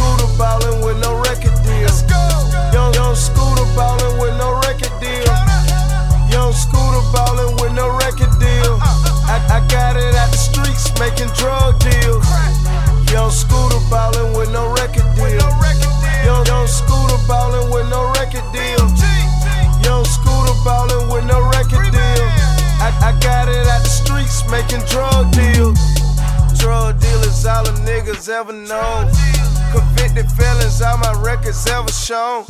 Scooter ballin' with no record deal. Young Scooter ballin' with no record deal. Young Scooter ballin' with no record deal. I got it out the streets making drug deals. Young Scooter ballin' with no record deal. Young Scooter ballin' with no record deal. Young Scooter ballin' with no record deal. I got it out the streets making drug deals. Drug dealers, all the niggas ever known. Convicted felons, all my records ever shown.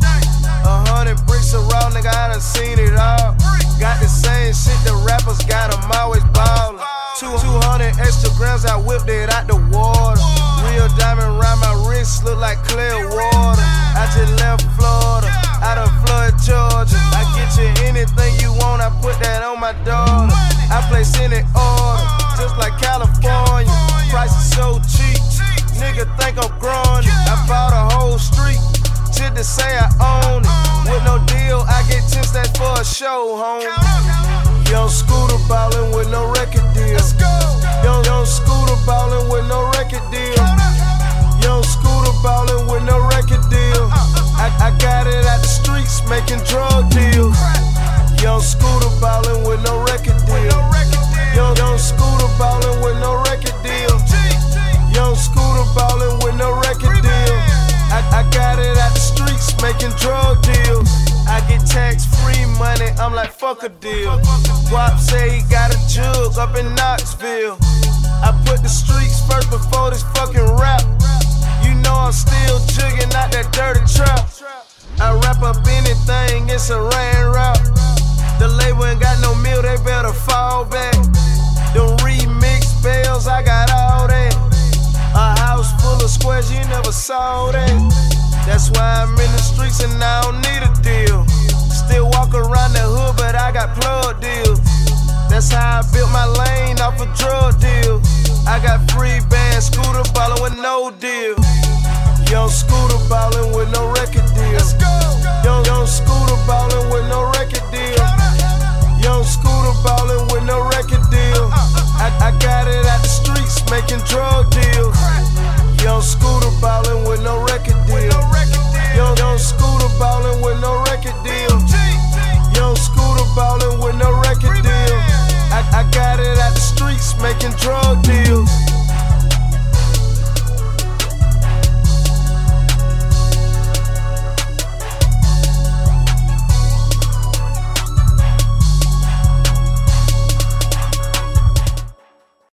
100 bricks of raw, nigga, I done seen it all. Got the same shit the rappers got, I'm always ballin'. 200 extra grams, I whipped it out the water. Real diamond round my wrist, look like clear water. I just left Florida, I done flooded Georgia. I get you anything you want, I put that on my daughter. I place any order, just like California. Price is so cheap, nigga think I'm growing it. I bought a whole street, just to say I own it. With no deal, I get 10 stacks for a show, homie. Young Scooter ballin' with no record deal. Young Scooter ballin' with no record deal. Young Scooter ballin' with no record deal. I got it out the streets making drug deals. Young Scooter ballin' with no record deal. Young Scooter ballin' with no record deal. Young Scooter ballin' with no record deal. I got it out the streets making drug deals. I get tax-free money, I'm like fuck a deal. Guap say he got a jug up in Knoxville. I put the streets first before this fucking rap. You know I'm still jugging out that dirty trap. I wrap up anything, it's a rain route. The label ain't got no meal, they better fall back. Them remix bells, I got all that. A house full of squares, you never saw that. That's why I'm in the streets and I don't need a deal. Still walk around the hood, but I got plug deals. That's how I built my lane off a drug deal. I got free band, Scooter ballin' with no deal. Young Scooter ballin' with no record deal. Young Scooter ballin' with no record deal. Young Scooter ballin' with no record deal. I got it out the streets making drug